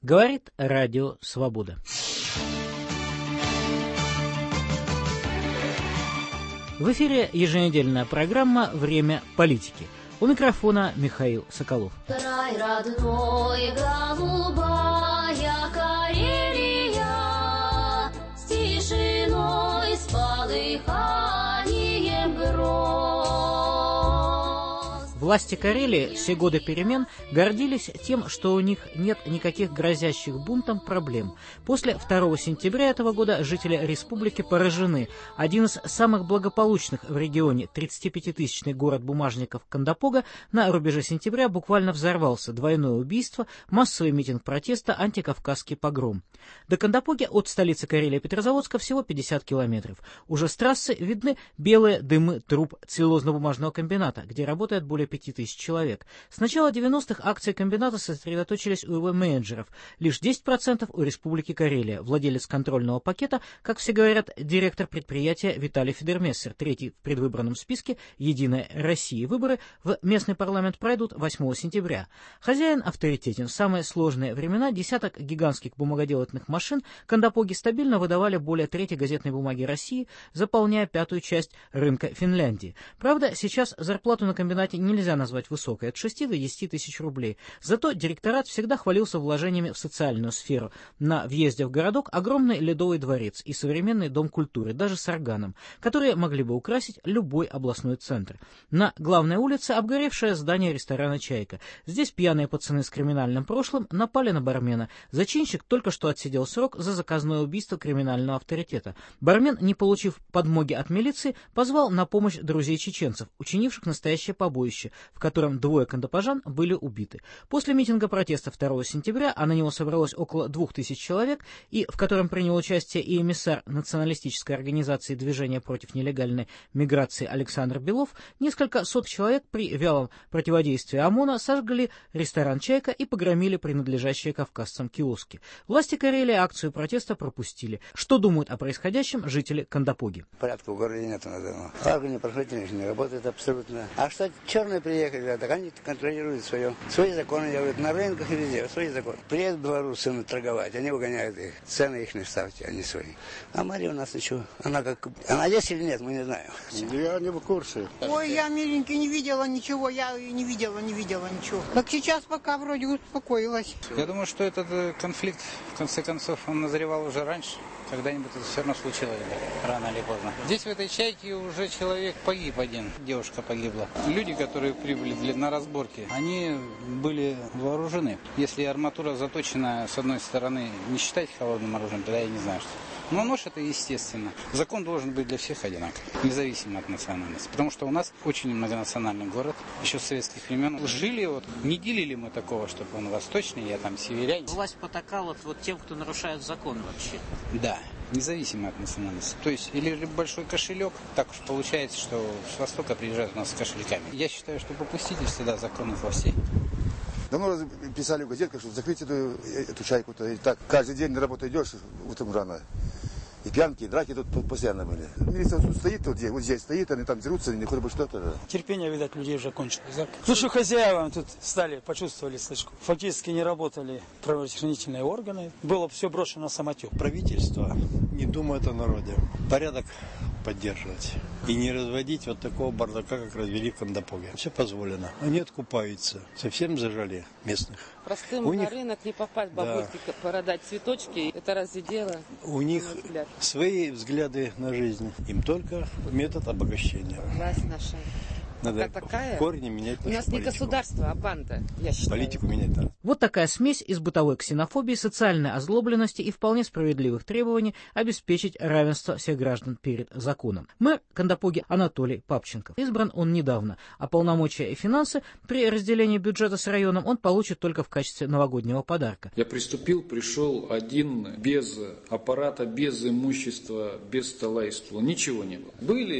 Говорит Радио Свобода. В эфире еженедельная программа «Время политики». У микрофона Михаил Соколов. Край родной, голубая Карелия, с тишиной, с полыханием гроз. Власти Карелии все годы перемен гордились тем, что у них нет никаких грозящих бунтом проблем. После 2 сентября этого года жители республики поражены. Один из самых благополучных в регионе, 35-тысячный город бумажников Кандапога, на рубеже сентября буквально взорвался. Двойное убийство, массовый митинг протеста, антикавказский погром. До Кандапоги от столицы Карелии Петрозаводска всего 50 километров. Уже с трассы видны белые дымы труб целлюлозно-бумажного комбината, где работает более 5000 человек. С начала 90-х акции комбината сосредоточились у его менеджеров. Лишь 10% у Республики Карелия. Владелец контрольного пакета, как все говорят, директор предприятия Виталий Федермессер, третий в предвыборном списке «Единая Россия». Выборы в местный парламент пройдут 8 сентября. Хозяин авторитетен. В самые сложные времена десяток гигантских бумагоделательных машин Кандапоги стабильно выдавали более трети газетной бумаги России, заполняя 5-ю часть рынка Финляндии. Правда, сейчас зарплату на комбинате нельзя назвать высокой, от 6 до 10 тысяч рублей. Зато директорат всегда хвалился вложениями в социальную сферу. На въезде в городок огромный ледовый дворец и современный дом культуры, даже с органом, которые могли бы украсить любой областной центр. На главной улице обгоревшее здание ресторана «Чайка». Здесь пьяные пацаны с криминальным прошлым напали на бармена. Зачинщик только что отсидел срок за заказное убийство криминального авторитета. Бармен, не получив подмоги от милиции, позвал на помощь друзей чеченцев, учинивших настоящее побоище, в котором 2 кандапожан были убиты. После митинга протеста 2 сентября, а на него собралось около 2000 человек, и в котором принял участие и эмиссар националистической организации движения против нелегальной миграции Александр Белов, несколько сот человек при вялом противодействии ОМОНа сожгли ресторан «Чайка» и погромили принадлежащие кавказцам киоски. Власти Карелии акцию протеста пропустили. Что думают о происходящем жители Кандапоги? Порядка в городе нет. Органы правоохранительных не работают абсолютно. А что черные приехали, так они контролируют свои законы, делают на рынках и везде, свои законы. Приедут белорусы торговать, они выгоняют их, цены их не ставьте, они свои. А Мария у нас ничего, она здесь или нет, мы не знаем. Я не в курсе. Ой, я, миленький, не видела ничего, я не видела ничего. Так сейчас пока вроде успокоилась. Я думаю, что этот конфликт, в конце концов, он назревал уже раньше. Когда-нибудь это все равно случилось, рано или поздно. Здесь в этой «Чайке» уже человек погиб один, девушка погибла. Люди, которые прибыли на разборки, они были вооружены. Если арматура заточена, с одной стороны, не считать холодным оружием, тогда я не знаю, что. Но нож это естественно. Закон должен быть для всех одинаков, независимо от национальности. Потому что у нас очень многонациональный город. Еще с советских времен жили, не делили мы такого, чтобы он восточный, я там северянин. Власть потакала тем, кто нарушает закон вообще. Да, независимо от национальности. То есть, или большой кошелек, так уж получается, что с Востока приезжают у нас с кошельками. Я считаю, что попустительство, да, законных властей. Давно писали в газетках, что закрыть эту «Чайку». И так каждый день на работу идешь, утром рано. И пьянки, и драки тут постоянно были. Милиция тут стоит, вот здесь стоит, они там дерутся, не хоть бы что-то. Терпение, видать, людей уже кончилось. Да? Тут что хозяевам тут почувствовали слишком. Фактически не работали правоохранительные органы. Было все брошено на самотек. Правительство не думает о народе. Порядок поддерживать. И не разводить вот такого бардака, как развели в Кандапоге. Все позволено. Они откупаются. Совсем зажали местных. Простым на рынок не попасть, бабульки, да, продать цветочки. Это разве дело? У них свои взгляды на жизнь. Им только метод обогащения. Власть наша. Надо такая. корни менять. У нас политику. Не государство, а банда, я считаю. Политику менять, да. Вот такая смесь из бытовой ксенофобии, социальной озлобленности и вполне справедливых требований обеспечить равенство всех граждан перед законом. Мэр Кандапоги Анатолий Папченков. Избран он недавно, а полномочия и финансы при разделении бюджета с районом он получит только в качестве новогоднего подарка. Я пришел один, без аппарата, без имущества, без стола и стула. Ничего не было.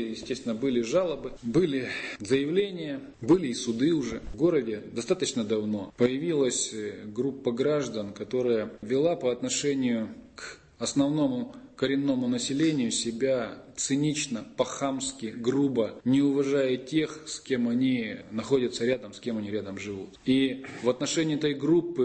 Были жалобы, были заявления, были и суды уже. В городе достаточно давно появилась группа граждан, которая вела по отношению к основному коренному населению себя цинично, по-хамски, грубо, не уважая тех, с кем они находятся рядом, с кем они рядом живут. И в отношении этой группы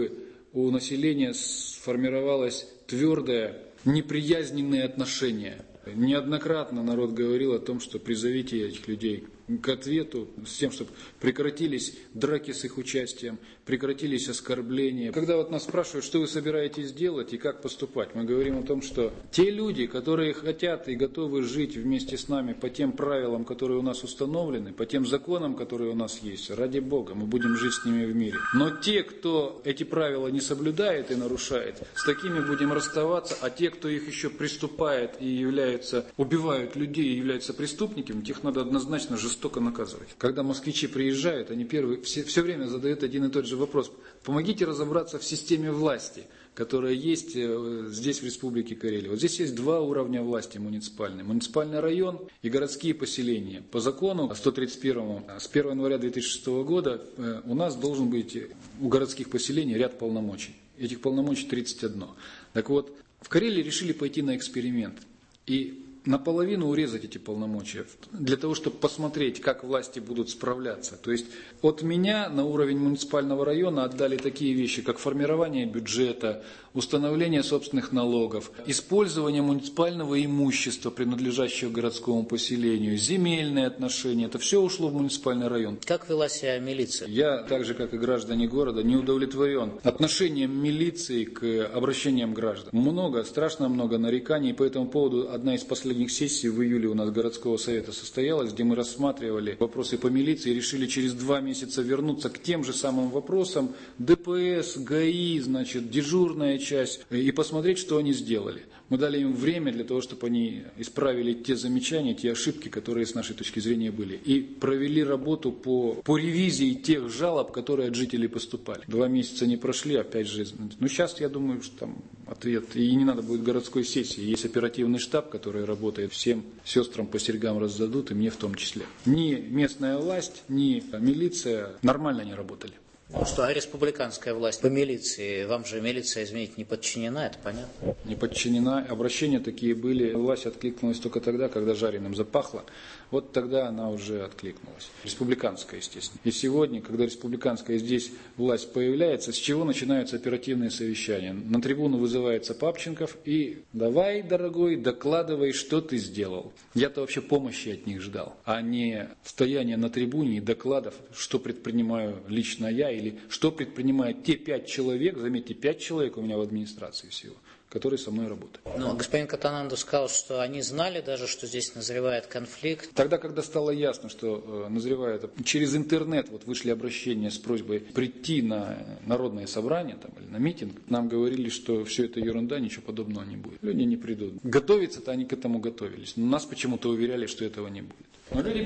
у населения сформировалось твердое, неприязненное отношение. Неоднократно народ говорил о том, что призовите этих людей к ответу, с тем, чтобы прекратились драки с их участием, прекратились оскорбления. Когда вот нас спрашивают, что вы собираетесь делать и как поступать, мы говорим о том, что те люди, которые хотят и готовы жить вместе с нами по тем правилам, которые у нас установлены, по тем законам, которые у нас есть, ради Бога, мы будем жить с ними в мире. Но те, кто эти правила не соблюдает и нарушает, с такими будем расставаться, а те, кто их еще приступает и убивают людей и являются преступниками, тех надо однозначно жестоко наказывать. Когда москвичи приезжают, они все время задают один и тот же вопрос. Помогите разобраться в системе власти, которая есть здесь, в Республике Карелия. Вот здесь есть два уровня власти муниципальные. Муниципальный район и городские поселения. По закону 131 с 1 января 2006 года у нас должен быть у городских поселений ряд полномочий. Этих полномочий 31. Так вот, в Карелии решили пойти на эксперимент. И наполовину урезать эти полномочия, для того, чтобы посмотреть, как власти будут справляться. То есть от меня на уровень муниципального района отдали такие вещи, как формирование бюджета, установление собственных налогов, использование муниципального имущества, принадлежащего городскому поселению, земельные отношения. Это все ушло в муниципальный район. Как вела себя милиция? Я, так же как и граждане города, не удовлетворен отношением милиции к обращениям граждан. Страшно много нареканий. По этому поводу одна из последних сессий в июле у нас городского совета состоялась, где мы рассматривали вопросы по милиции и решили через 2 месяца вернуться к тем же самым вопросам. ДПС, ГАИ, дежурная часть, и посмотреть, что они сделали. Мы дали им время для того, чтобы они исправили те замечания, те ошибки, которые с нашей точки зрения были. И провели работу по ревизии тех жалоб, которые от жителей поступали. 2 месяца не прошли, опять же. Сейчас я думаю, что там ответ. И не надо будет городской сессии. Есть оперативный штаб, который работает, всем сестрам по серьгам раздадут, и мне в том числе. Ни местная власть, ни милиция нормально не работали. Ну что, а республиканская власть по милиции, вам же милиция, извините, не подчинена, это понятно? Не подчинена, обращения такие были, власть откликнулась только тогда, когда жареным запахло, вот тогда она уже откликнулась. Республиканская, естественно. И сегодня, когда республиканская здесь власть появляется, с чего начинаются оперативные совещания? На трибуну вызывается Папченков и давай, дорогой, докладывай, что ты сделал. Я-то вообще помощи от них ждал, а не стояние на трибуне и докладов, что предпринимаю лично я или что предпринимают те 5 человек, заметьте, 5 человек у меня в администрации всего, которые со мной работают. Но господин Катанандов сказал, что они знали даже, что здесь назревает конфликт. Тогда, когда стало ясно, что назревает, через интернет вышли обращения с просьбой прийти на народное собрание или на митинг, нам говорили, что все это ерунда, ничего подобного не будет. Люди не придут. Готовиться-то они к этому готовились, но нас почему-то уверяли, что этого не будет. Но люди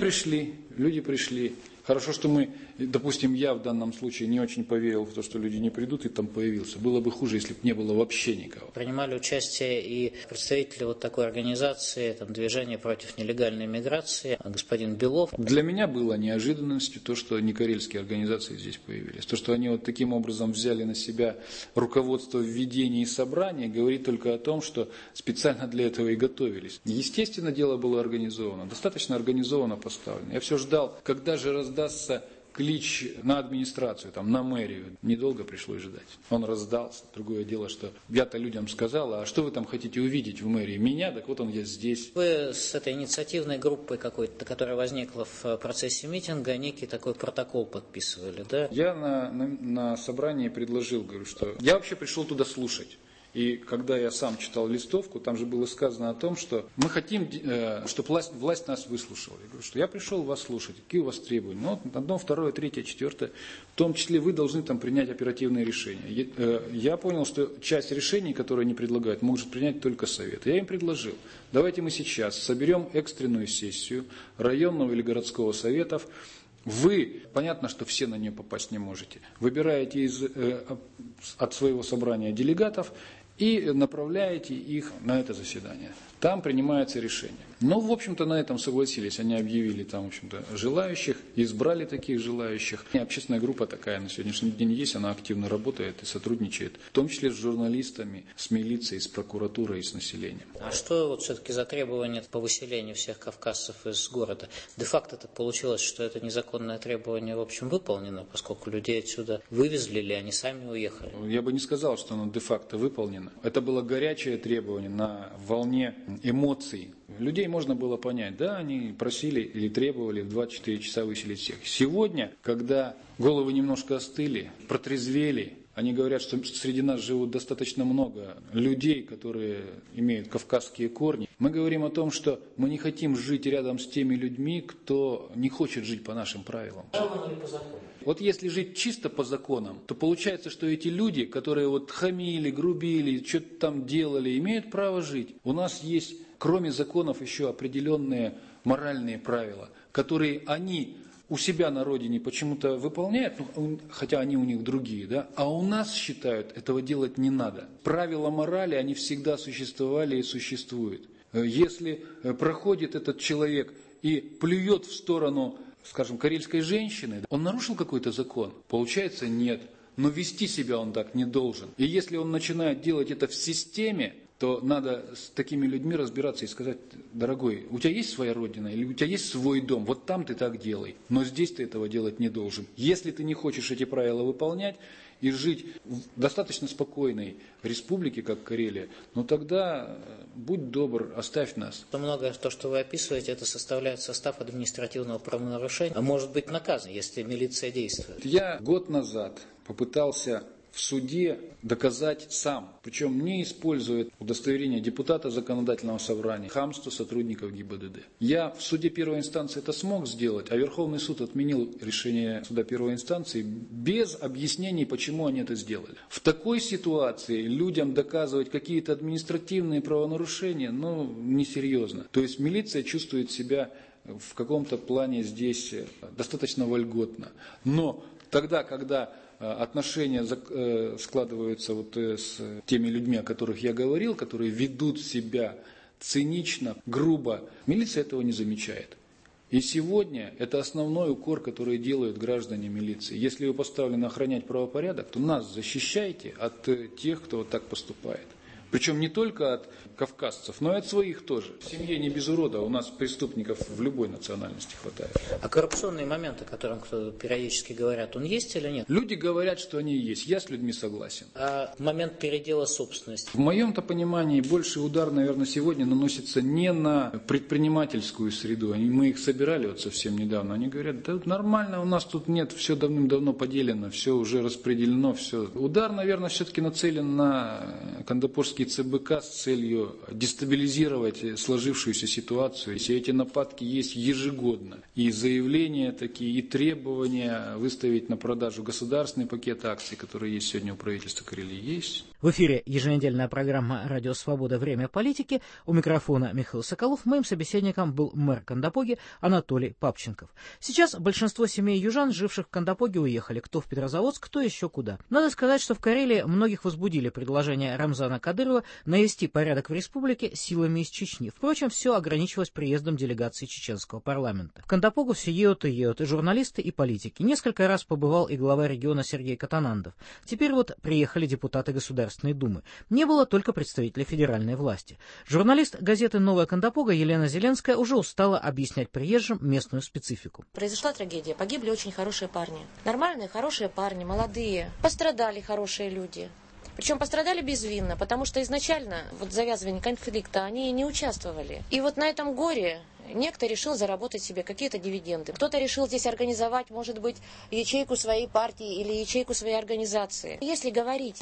пришли. Хорошо, что допустим, я в данном случае не очень поверил в то, что люди не придут, и там появился. Было бы хуже, если бы не было вообще никого. Принимали участие и представители такой организации, движения против нелегальной миграции, господин Белов. Для меня было неожиданностью то, что некарельские организации здесь появились. То, что они таким образом взяли на себя руководство введения и собрания, говорит только о том, что специально для этого и готовились. Естественно, дело было организовано, достаточно организованно поставлено. Я все ждал, когда же раздастся клич на администрацию, на мэрию. Недолго пришлось ждать. Он раздался. Другое дело, что я-то людям сказал, а что вы там хотите увидеть в мэрии? Меня? Так вот я здесь. Вы с этой инициативной группой какой-то, которая возникла в процессе митинга, некий такой протокол подписывали, да? Я на собрании предложил, говорю, что я вообще пришел туда слушать. И когда я сам читал листовку, там же было сказано о том, что мы хотим, чтобы власть нас выслушала. Я говорю, что я пришел вас слушать, какие у вас требования. 1, 2, 3, 4, в том числе вы должны принять оперативные решения. Я понял, что часть решений, которые они предлагают, может принять только совет. Я им предложил, давайте мы сейчас соберем экстренную сессию районного или городского советов. Вы, понятно, что все на нее попасть не можете, выбираете от своего собрания делегатов и направляете их на это заседание. Там принимается решение. В общем-то, на этом согласились. Они объявили желающих, избрали таких желающих. И общественная группа такая на сегодняшний день есть, она активно работает и сотрудничает, в том числе с журналистами, с милицией, с прокуратурой и с населением. А что все-таки за требование по выселению всех кавказцев из города? Де-факто так получилось, что это незаконное требование, в общем, выполнено, поскольку людей отсюда вывезли или они сами уехали? уехали. Я бы не сказал, что оно де-факто выполнено. Это было горячее требование на волне эмоций. Людей можно было понять, да, они просили или требовали в 24 часа выселить всех. Сегодня, когда головы немножко остыли, протрезвели, они говорят, что среди нас живут достаточно много людей, которые имеют кавказские корни. Мы говорим о том, что мы не хотим жить рядом с теми людьми, кто не хочет жить по нашим правилам. Вот если жить чисто по законам, то получается, что эти люди, которые вот хамили, грубили, что-то там делали, имеют право жить. У нас есть, кроме законов, еще определенные моральные правила, которые они у себя на родине почему-то выполняют, хотя они у них другие, да, а у нас считают, этого делать не надо. Правила морали, они всегда существовали и существуют. Если проходит этот человек и плюет в сторону, скажем, карельской женщины, он нарушил какой-то закон? Получается, нет. Но вести себя он так не должен. И если он начинает делать это в системе, то надо с такими людьми разбираться и сказать: дорогой, у тебя есть своя родина или у тебя есть свой дом, вот там ты так делай, но здесь ты этого делать не должен. Если ты не хочешь эти правила выполнять и жить в достаточно спокойной республике, как Карелия, ну тогда будь добр, оставь нас. Многое то, что вы описываете, это составляет состав административного правонарушения, а может быть наказан, если милиция действует. Я год назад попытался в суде доказать сам, причем не используя удостоверение депутата законодательного собрания, хамство сотрудников ГИБДД. Я в суде первой инстанции это смог сделать, а Верховный суд отменил решение суда первой инстанции без объяснений, почему они это сделали. В такой ситуации людям доказывать какие-то административные правонарушения, несерьезно. То есть милиция чувствует себя в каком-то плане здесь достаточно вольготно. Но тогда, когда отношения складываются с теми людьми, о которых я говорил, которые ведут себя цинично, грубо, милиция этого не замечает. И сегодня это основной укор, который делают граждане милиции. Если вы поставлены охранять правопорядок, то нас защищайте от тех, кто вот так поступает. Причем не только от кавказцев, но и от своих тоже. В семье не без урода, у нас преступников в любой национальности хватает. А коррупционные моменты, о которых периодически говорят, он есть или нет? Люди говорят, что они есть. Я с людьми согласен. А момент передела собственности? В моем-то понимании больший удар, наверное, сегодня наносится не на предпринимательскую среду. Мы их собирали вот совсем недавно. Они говорят: да нормально, у нас тут нет, все давным-давно поделено, все уже распределено, все. Удар, наверное, все-таки нацелен на Кандапорский ЦБК с целью дестабилизировать сложившуюся ситуацию. Все эти нападки есть ежегодно. И заявления такие, и требования выставить на продажу государственный пакет акций, который есть сегодня у правительства Карелии, есть. В эфире еженедельная программа «Радио Свобода. Время политики». У микрофона Михаил Соколов. Моим собеседником был мэр Кандапоги Анатолий Папченков. Сейчас большинство семей южан, живших в Кандапоге, уехали. Кто в Петрозаводск, кто еще куда. Надо сказать, что в Карелии многих возбудили предложение Рамзана Кадырова навести порядок в республике силами из Чечни. Впрочем, все ограничивалось приездом делегации чеченского парламента. В Кандапогу все едут и журналисты, и политики. Несколько раз побывал и глава региона Сергей Катанандов. Теперь вот приехали депутаты Государственной Думы. Не было только представителей федеральной власти. Журналист газеты «Новая Кандапога» Елена Зеленская уже устала объяснять приезжим местную специфику. Произошла трагедия. Погибли очень хорошие парни. Нормальные, хорошие парни, молодые. Пострадали хорошие люди. Причем пострадали безвинно, потому что изначально в завязывании конфликта они не участвовали. И вот на этом горе некто решил заработать себе какие-то дивиденды. Кто-то решил здесь организовать, может быть, ячейку своей партии или ячейку своей организации. Если говорить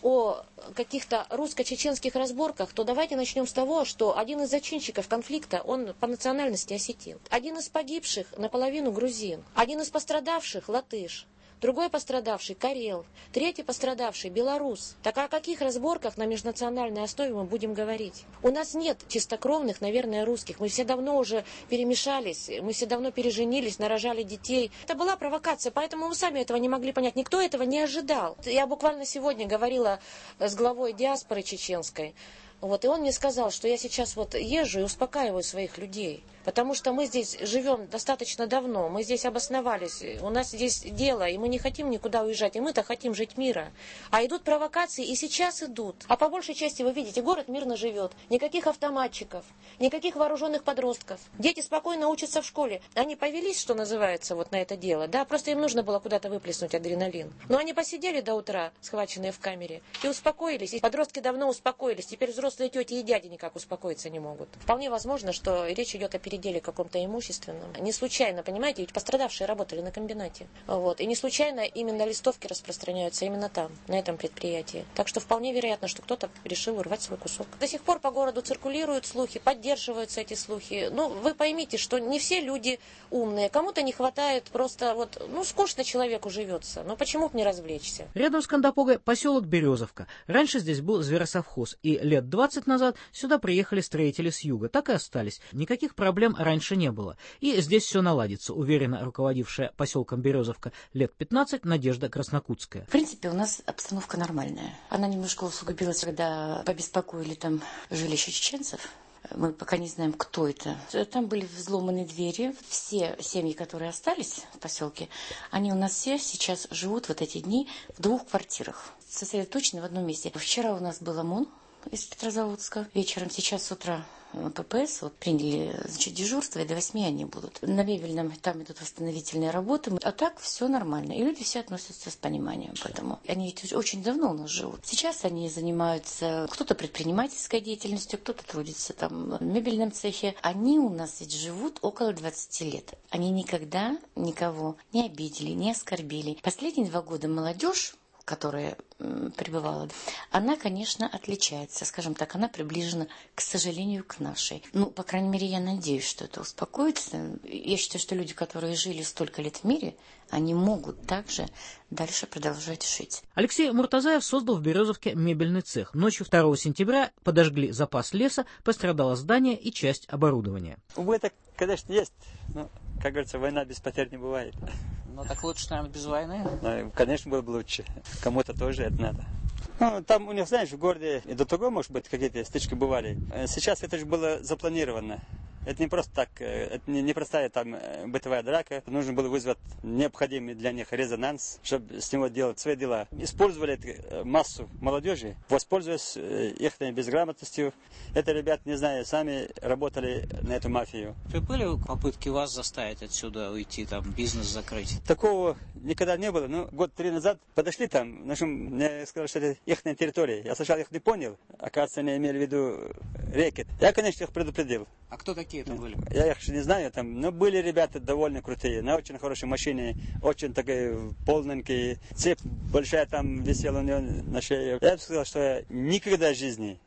о каких-то русско-чеченских разборках, то давайте начнем с того, что один из зачинщиков конфликта, он по национальности осетин. Один из погибших наполовину грузин. Один из пострадавших латыш. Другой пострадавший – карел, третий пострадавший – белорус. Так о каких разборках на межнациональной основе мы будем говорить? У нас нет чистокровных, наверное, русских. Мы все давно уже перемешались, мы все давно переженились, нарожали детей. Это была провокация, поэтому мы сами этого не могли понять. Никто этого не ожидал. Я буквально сегодня говорила с главой диаспоры чеченской. Вот, и он мне сказал, что я сейчас вот езжу и успокаиваю своих людей. Потому что мы здесь живем достаточно давно, мы здесь обосновались, у нас здесь дело, и мы не хотим никуда уезжать, и мы-то хотим жить мира. А идут провокации, и сейчас идут. А по большей части, вы видите, город мирно живет. Никаких автоматчиков, никаких вооруженных подростков. Дети спокойно учатся в школе. Они повелись, что называется, вот на это дело. Да, просто им нужно было куда-то выплеснуть адреналин. Но они посидели до утра, схваченные в камере, и успокоились. И подростки давно успокоились. Теперь взрослые тети и дяди никак успокоиться не могут. Вполне возможно, что речь идет о переделе каком-то имущественном. Не случайно, понимаете, ведь пострадавшие работали на комбинате. Вот. И не случайно именно листовки распространяются именно там, на этом предприятии. Так что вполне вероятно, что кто-то решил урвать свой кусок. До сих пор по городу циркулируют слухи, поддерживаются эти слухи. Ну, вы поймите, что не все люди умные. Кому-то не хватает просто вот, ну, скучно человеку живется. Ну, почему бы не развлечься? Рядом с Кандапогой поселок Березовка. Раньше здесь был зверосовхоз, и лет 20 назад сюда приехали строители с юга. Так и остались. Никаких проблем раньше не было. И здесь все наладится, уверенно руководившая поселком Березовка лет 15 Надежда Краснокутская. В принципе, у нас обстановка нормальная. Она немножко усугубилась, когда побеспокоили там жилище чеченцев. Мы пока не знаем, кто это. Там были взломаны двери. Все семьи, которые остались в поселке, они у нас все сейчас живут в эти дни в 2 квартирах, сосредоточены в одном месте. Вчера у нас был ОМОН из Петрозаводска. Вечером, сейчас с утра ППС вот, приняли, значит, дежурство, и до 8 они будут. На Мебельном там идут восстановительные работы. А так все нормально. И люди все относятся с пониманием к этому. Они ведь очень давно у нас живут. Сейчас они занимаются, кто-то предпринимательской деятельностью, кто-то трудится там в мебельном цехе. Они у нас ведь живут около 20 лет. Они никогда никого не обидели, не оскорбили. Последние 2 года молодежь, которая пребывала, она, конечно, отличается. Скажем так, она приближена, к сожалению, к нашей. Ну, по крайней мере, я надеюсь, что это успокоится. Я считаю, что люди, которые жили столько лет в мире, они могут также дальше продолжать жить. Алексей Муртазаев создал в Березовке мебельный цех. Ночью 2 сентября подожгли запас леса, пострадало здание и часть оборудования. Убыток, конечно, есть. Но, как говорится, война без потерь не бывает. Ну, так лучше, наверное, без войны? Ну, конечно, было бы лучше. Кому-то тоже это надо. Ну, там у них, знаешь, в городе и до того, может быть, какие-то стычки бывали. Сейчас это же было запланировано. Это не просто так, это не простая там бытовая драка. Нужно было вызвать необходимый для них резонанс, чтобы с него делать свои дела. Использовали эту массу молодежи, воспользуясь их безграмотностью. Это ребята, не знаю, сами работали на эту мафию. Были попытки вас заставить отсюда уйти, там, бизнес закрыть? Такого никогда не было. Ну, 3 года назад подошли там, мне сказали, что это их территория. Я сначала их не понял. Оказывается, они имели в виду рэкет. Я, конечно, их предупредил. А кто такие это были? Я их не знаю там, но были ребята довольно крутые, на очень хорошей машине, очень такие полненькие. Цепь большая там висела у него на шее. Я бы сказал, что я никогда в жизни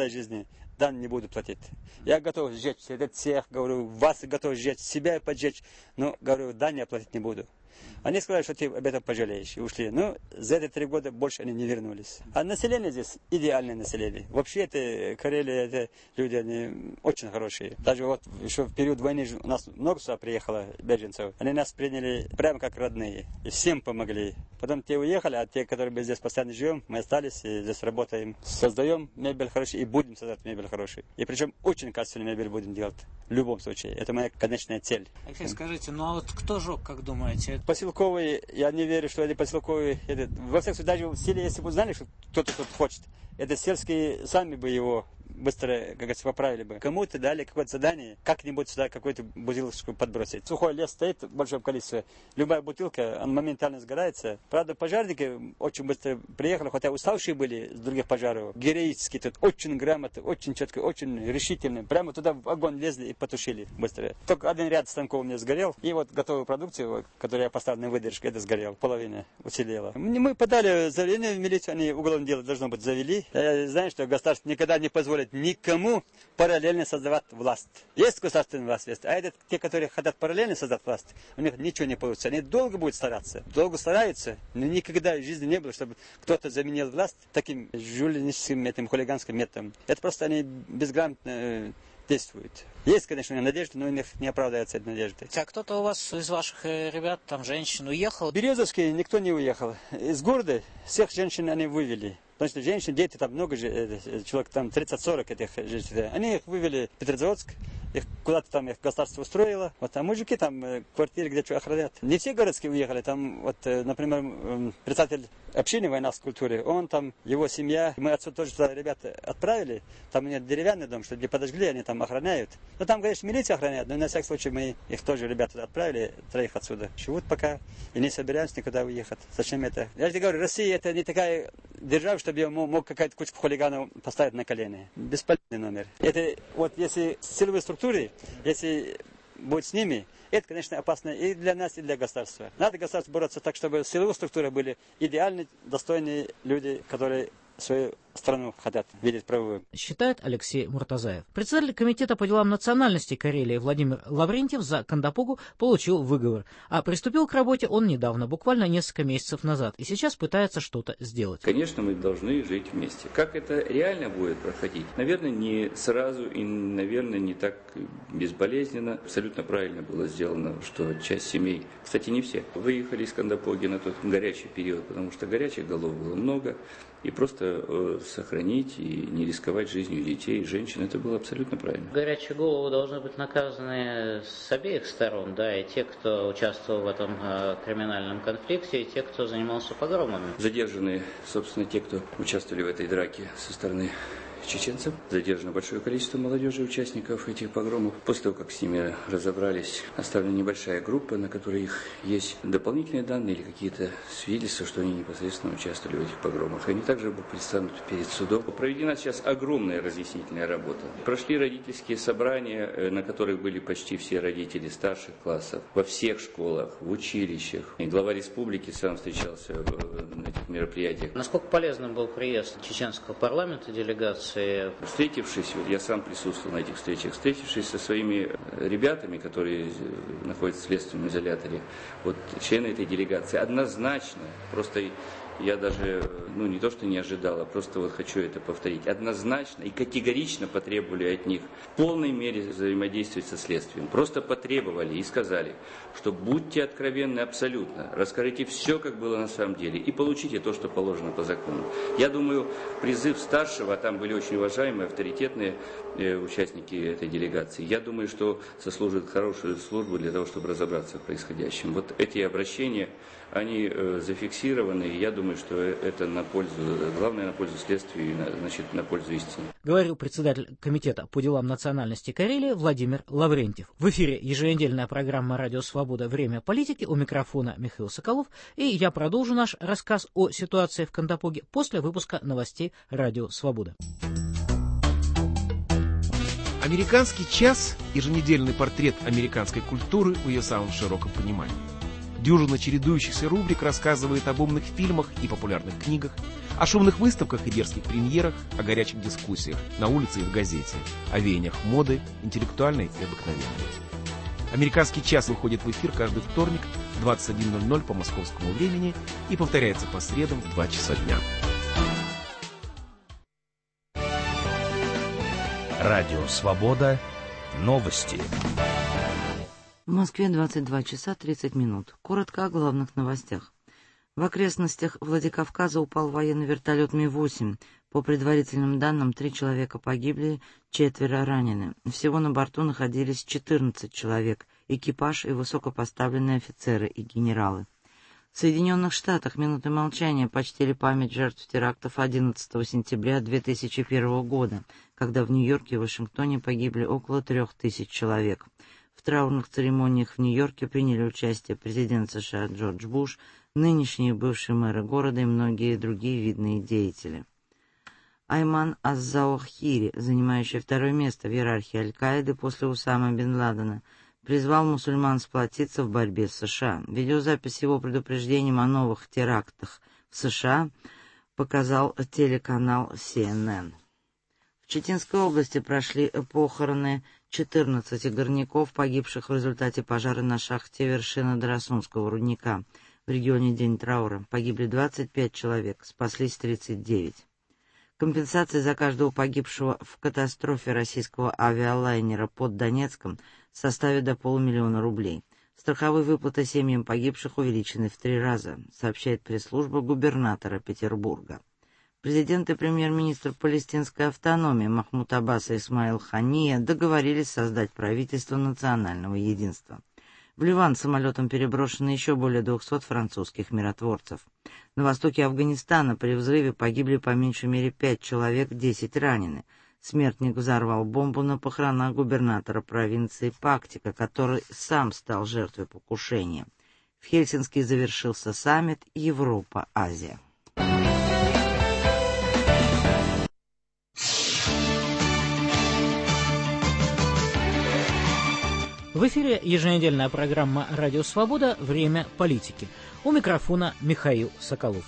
дань не буду платить. Я готов сжечь этот цех, говорю, вас готов сжечь, себя поджечь, но, говорю, дань я платить не буду. Они сказали, что ты об этом пожалеешь, и ушли. Но за эти 3 года больше они не вернулись. А население здесь идеальное население. Вообще, это Карелия, это люди, они очень хорошие. Даже вот еще в период войны у нас много сюда приехало беженцев. Они нас приняли прямо как родные. И всем помогли. Потом те уехали, а те, которые мы здесь постоянно живем, мы остались и здесь работаем. Создаем мебель хорошую и будем создавать мебель хорошую. И причем очень качественную мебель будем делать. В любом случае. Это моя конечная цель. Алексей, скажите, ну а вот кто жег, как думаете? Поселковые, я не верю, что это поселковые. Во всяком случае, даже в селе, если бы знали, что кто-то тут хочет, это сельские сами бы его быстро, как говорится, поправили бы. Кому-то дали какое-то задание, как-нибудь сюда какую-то бутылочку подбросить. Сухой лес стоит в большом количестве. Любая бутылка, она моментально сгорается. Правда, пожарники очень быстро приехали, хотя уставшие были с других пожаров. Героически тут, очень грамотно, очень четко, очень решительно. Прямо туда в огонь лезли и потушили быстро. Только один ряд станков у меня сгорел. И вот готовую продукцию, которую я поставил на выдержку, это сгорел. Половина уцелела. Мы подали заявление в милицию, они уголовное дело должно быть завели. Я знаю, что государство никогда не позволит никому параллельно создавать власть. Есть государственная власть, а это те, которые хотят параллельно создать власть, у них ничего не получится. Они долго будут стараться, долго стараются, но никогда в жизни не было, чтобы кто-то заменил власть таким жульническим, этим хулиганским методом. Это просто они безграмотно действуют. Есть, конечно, надежда, но у них не оправдывается эта надежда. А кто-то у вас из ваших ребят, там, женщин, уехал? В Березовске никто не уехал. Из города всех женщин они вывели. Потому что женщин, дети, там много же, человек там 30-40 этих женщин. Они их вывели в Петрозаводск, их куда-то там их государство устроило. Вот, а мужики там квартиры где-то охранят. Не все городские уехали. Там, вот, например, председатель общины воинской культуры, он там, его семья, мы отсюда тоже туда ребята отправили. Там у них деревянный дом, что где подожгли, они там охраняют. Ну там, конечно, милиция охраняет, но на всякий случай мы их тоже ребята отправили, 3 отсюда. Живут пока и не собираемся никуда уехать. Зачем это? Я же говорю, Россия это не такая держава, чтобы я мог какая-то кучка хулиганов поставить на колени. Бесполезный номер. Это вот если силовые структуры, если будет с ними, это, конечно, опасно и для нас, и для государства. Надо государству бороться так, чтобы силовые структуры были идеальные, достойные люди, которые свою страну хотят видеть правовую. Считает Алексей Муртазаев. Председатель комитета по делам национальностей Карелии Владимир Лаврентьев за Кандапогу получил выговор. А приступил к работе он недавно, буквально несколько месяцев назад, и сейчас пытается что-то сделать. Конечно, мы должны жить вместе. Как это реально будет проходить? Наверное, не сразу и, наверное, не так безболезненно. Абсолютно правильно было сделано, что часть семей, кстати, не все, выехали из Кандапоги на тот горячий период, потому что горячих голов было много. И просто сохранить и не рисковать жизнью детей и женщин, это было абсолютно правильно. Горячие головы должны быть наказаны с обеих сторон, да, и те, кто участвовал в этом криминальном конфликте, и те, кто занимался погромами. Задержаны, собственно, те, кто участвовали в этой драке со стороны чеченцев. Задержано большое количество молодежи, участников этих погромов. После того, как с ними разобрались, оставлена небольшая группа, на которой их есть дополнительные данные или какие-то свидетельства, что они непосредственно участвовали в этих погромах. Они также предстанут перед судом. Проведена сейчас огромная разъяснительная работа. Прошли родительские собрания, на которых были почти все родители старших классов, во всех школах, в училищах. И глава республики сам встречался на этих мероприятиях. Насколько полезным был приезд чеченского парламента, делегации? Встретившись, вот я сам присутствовал на этих встречах, встретившись со своими ребятами, которые находятся в следственном изоляторе, вот члены этой делегации, однозначно, просто я даже, не то что не ожидал, а просто вот хочу это повторить, однозначно и категорично потребовали от них в полной мере взаимодействовать со следствием. Просто потребовали и сказали, что будьте откровенны абсолютно, расскажите все, как было на самом деле, и получите то, что положено по закону. Я думаю, призыв старшего, а там были очень уважаемые, авторитетные участники этой делегации, я думаю, что сослужит хорошую службу для того, чтобы разобраться в происходящем. Вот эти обращения, они зафиксированы, и я думаю, что это на пользу, главное, на пользу следствию и, значит, на пользу истины. Говорил председатель комитета по делам национальности Карелии Владимир Лаврентьев. В эфире еженедельная программа «Радио Свобода. Время политики». У микрофона Михаил Соколов. И я продолжу наш рассказ о ситуации в Кандапоге после выпуска новостей «Радио Свобода». «Американский час» – еженедельный портрет американской культуры в ее самом широком понимании. Дюжина чередующихся рубрик рассказывает об умных фильмах и популярных книгах, о шумных выставках и дерзких премьерах, о горячих дискуссиях на улице и в газете, о веяниях моды, интеллектуальной и обыкновенной. «Американский час» выходит в эфир каждый вторник в 21:00 по московскому времени и повторяется по средам в 2 часа дня. Радио «Свобода». Новости. В Москве 22 часа 30 минут. Коротко о главных новостях. В окрестностях Владикавказа упал военный вертолет Ми-8. По предварительным данным, 3 человека погибли, 4 ранены. Всего на борту находились 14 человек, экипаж и высокопоставленные офицеры и генералы. В Соединенных Штатах минуты молчания почтили память жертв терактов 11 сентября 2001 года, когда в Нью-Йорке и Вашингтоне погибли около 3000 человек. В траурных церемониях в Нью-Йорке приняли участие президент США Джордж Буш, нынешние и бывшие мэры города и многие другие видные деятели. Айман ас-Зауахири, занимающий 2-е место в иерархии Аль-Каиды после Усама бен Ладена, призвал мусульман сплотиться в борьбе с США. Видеозапись его предупреждением о новых терактах в США показал телеканал CNN. В Читинской области прошли похороны 14 горняков, погибших в результате пожара на шахте вершина Дарасунского рудника. В регионе день траура. Погибли 25 человек, спаслись 39. Компенсации за каждого погибшего в катастрофе российского авиалайнера под Донецком составят до 500 000 рублей. Страховые выплаты семьям погибших увеличены в 3 раза, сообщает пресс-служба губернатора Петербурга. Президент и премьер-министр палестинской автономии Махмуд Аббас и Исмаил Хания договорились создать правительство национального единства. В Ливан самолетом переброшены еще более 200 французских миротворцев. На востоке Афганистана при взрыве погибли по меньшей мере 5 человек, 10 ранены. Смертник взорвал бомбу на похоронах губернатора провинции Пактика, который сам стал жертвой покушения. В Хельсинки завершился саммит Европа-Азия. В эфире еженедельная программа «Радио Свобода. Время политики». У микрофона Михаил Соколов.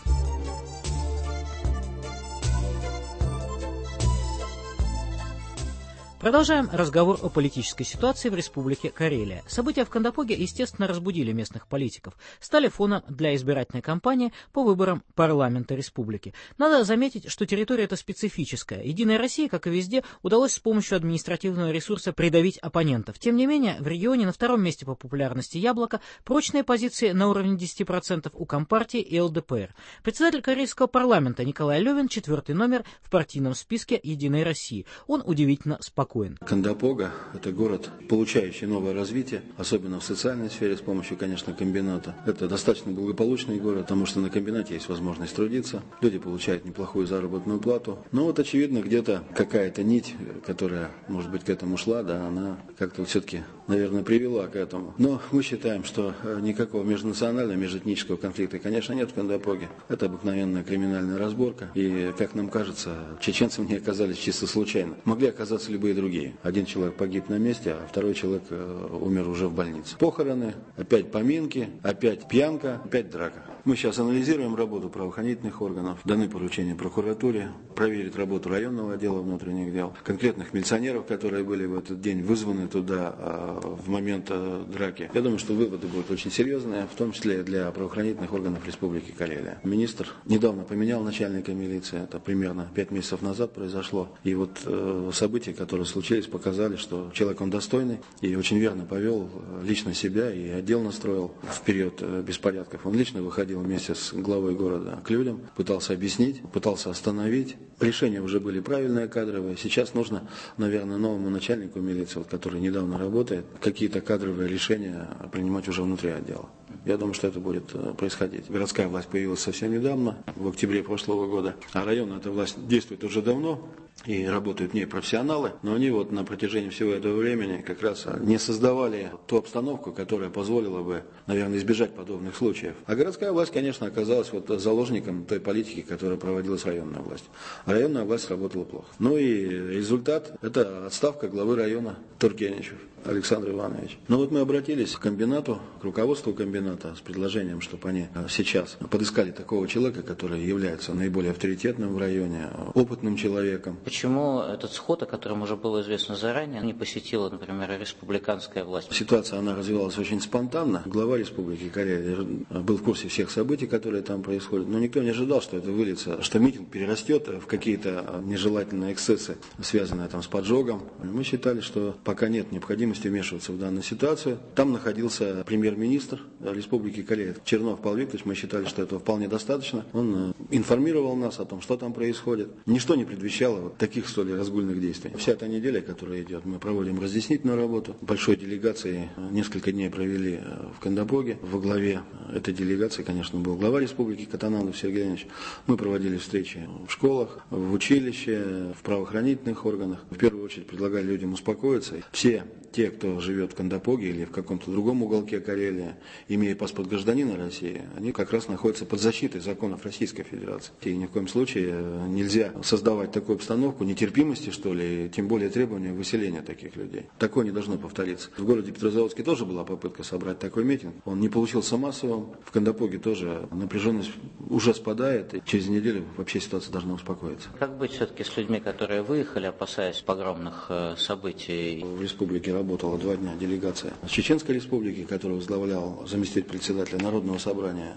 Продолжаем разговор о политической ситуации в Республике Карелия. События в Кандапоге, естественно, разбудили местных политиков, стали фоном для избирательной кампании по выборам парламента республики. Надо заметить, что территория эта специфическая. Единой России, как и везде, удалось с помощью административного ресурса придавить оппонентов. Тем не менее, в регионе на втором месте по популярности Яблоко, прочные позиции на уровне 10% у Компартии и ЛДПР. Председатель карельского парламента Николай Левин 4-й номер в партийном списке Единой России. Он удивительно спокоен. Кандапога – это город, получающий новое развитие, особенно в социальной сфере, с помощью, конечно, комбината. Это достаточно благополучный город, потому что на комбинате есть возможность трудиться, люди получают неплохую заработную плату. Но вот, очевидно, где-то какая-то нить, которая, может быть, к этому шла, да, она как-то все-таки, наверное, привела к этому. Но мы считаем, что никакого межнационального, межэтнического конфликта, конечно, нет в Кандапоге. Это обыкновенная криминальная разборка. И, как нам кажется, чеченцы не оказались чисто случайно. Могли оказаться любые другие. Один человек погиб на месте, а второй человек умер уже в больнице. Похороны, опять поминки, опять пьянка, опять драка. Мы сейчас анализируем работу правоохранительных органов, даны поручения прокуратуре, проверить работу районного отдела внутренних дел, конкретных милиционеров, которые были в этот день вызваны туда в момент драки. Я думаю, что выводы будут очень серьезные, в том числе для правоохранительных органов Республики Карелия. Министр недавно поменял начальника милиции, это примерно 5 месяцев назад произошло. И вот события, которые случились, показали, что человек он достойный и очень верно повел лично себя и отдел настроил в период беспорядков. Он лично выходил вместе с главой города к людям, пытался объяснить, пытался остановить. Решения уже были правильные, кадровые. Сейчас нужно, наверное, новому начальнику милиции, вот, который недавно работает, какие-то кадровые решения принимать уже внутри отдела. Я думаю, что это будет происходить. Городская власть появилась совсем недавно, в октябре прошлого года, а районная эта власть действует уже давно. И работают в ней профессионалы, но они вот на протяжении всего этого времени как раз не создавали ту обстановку, которая позволила бы, наверное, избежать подобных случаев. А городская власть, конечно, оказалась вот заложником той политики, которая проводилась районной властью. А районная власть работала плохо. Ну и результат – это отставка главы района Тургеничев Александр Иванович. Но вот мы обратились к комбинату, к руководству комбината с предложением, чтобы они сейчас подыскали такого человека, который является наиболее авторитетным в районе, опытным человеком. Почему этот сход, о котором уже было известно заранее, не посетила, например, республиканская власть? Ситуация, она развивалась очень спонтанно. Глава Республики Карелия был в курсе всех событий, которые там происходят, но никто не ожидал, что это выльется, что митинг перерастет в какие-то нежелательные эксцессы, связанные там с поджогом. Мы считали, что пока нет необходимости вмешиваться в данную ситуацию. Там находился премьер-министр Республики Карелия Чернов Павел Викторович. Мы считали, что этого вполне достаточно. Он информировал нас о том, что там происходит. Ничто не предвещало вот таких столь разгульных действий. Вся эта неделя, которая идет, мы проводим разъяснительную работу. Большой делегацией несколько дней провели в Кандапоге. Во главе этой делегации, конечно, был глава Республики Катананов Сергей Леонидович. Мы проводили встречи в школах, в училище, в правоохранительных органах. В первую очередь предлагали людям успокоиться. Все те, кто живет в Кандапоге или в каком-то другом уголке Карелии, имея паспорт гражданина России, они как раз находятся под защитой законов Российской Федерации. И ни в коем случае нельзя создавать такую обстановку нетерпимости, что ли, тем более требования выселения таких людей. Такое не должно повториться. В городе Петрозаводске тоже была попытка собрать такой митинг. Он не получился массовым. В Кандапоге тоже напряженность уже спадает, и через неделю вообще ситуация должна успокоиться. Как быть все-таки с людьми, которые выехали, опасаясь погромных событий? В республике работала 2 дня делегация Чеченской Республики, которую возглавлял заместитель председателя Народного собрания